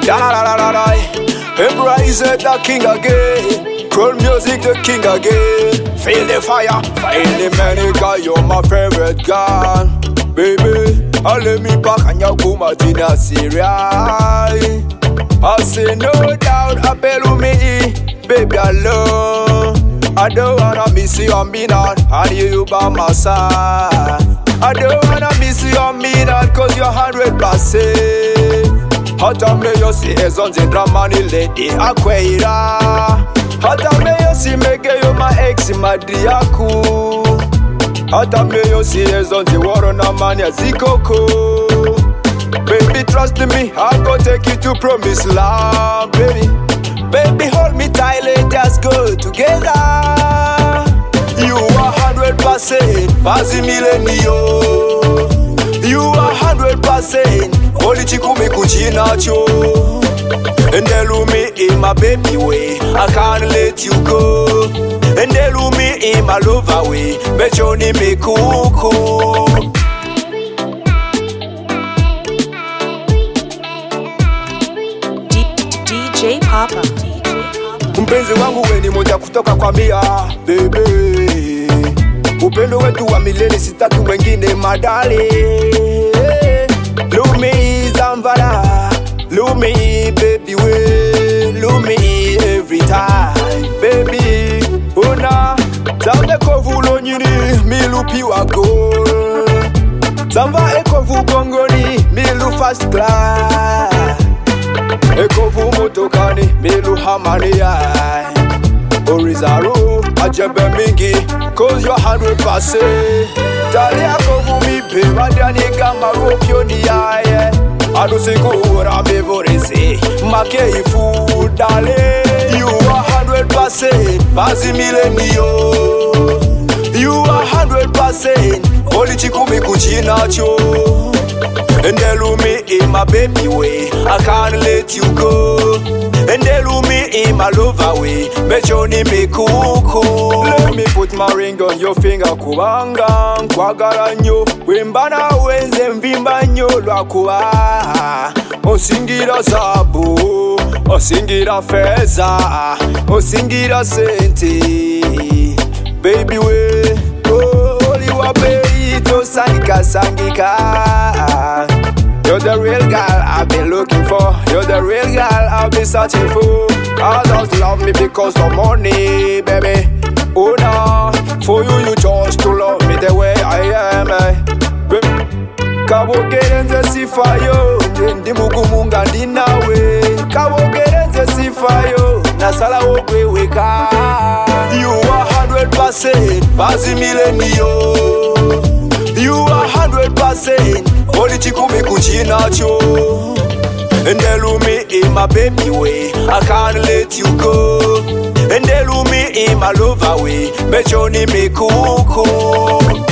Da da da da da. Emperor is the king again. Cool music, the king again. Feel the fire, feel the manica. You're my favorite girl, baby. I let me back and you come out in a Syria. I say no doubt, I better me, baby, I love. I don't wanna miss you on me not, and you by my side. I don't wanna miss you on me not, cause you're 100%. Hata me yo si ezonze dramani lady akweira. Hata me yo si mege yo my ex madriaku. Hata me yo si ezonze waro na mania zikoko. Baby trust me, I go take you to promised land, baby. Baby hold me tight, let us go together. You are 100%, Bazi Millennium. You are 100%, only chikumi kuchinacho. And they love me in my baby way, I can't let you go. And they love me in my lover way, but you need me cool. DJ Papa. Mpenzi wangu we ni moja kutoka kwa mia, baby. Upendo wetu wa milele sitaki wengine madali. Love me Zamvara, love me baby we, love me every time, baby. Una Zamva kovulo nyini milupi wako. Zamva ekovu gongoni milu first class. Ekovu motokani milu hamani ya. Orizaru ajebe mingi, cause you're 100%. Tali akovu mi peva dani kama ropyo ni aye. Adu siku ura bevorese, make ifu dale. You are 100%, Bazi Millennium. You are 100%, only chikumi kuchinacho. And they love me in my baby way, I can't let you go. And they love me in my lover way, but you need me cool. Let me put my ring on your finger, kubanga kwagala nyo. Wembana wenze mvimba nyo lwakuwa. Osingira sabu, osingira feza, osingira senti. Baby we, oliwa beito sangika. You're the real girl I've been looking for. You're the real girl I've been searching for. Others love me because of money, baby. Oh no, for you chose to love me the way I am. Kawogerenze sifayo, ndi mugumunga ndi nawe. Kawogerenze sifayo, nasala weka. You are 100%, Bazi Millennium. You are 100%, only chikumi kuchinacho. And they love me in my baby way, I can't let you go. And they love me in my lover way, but you need me cool.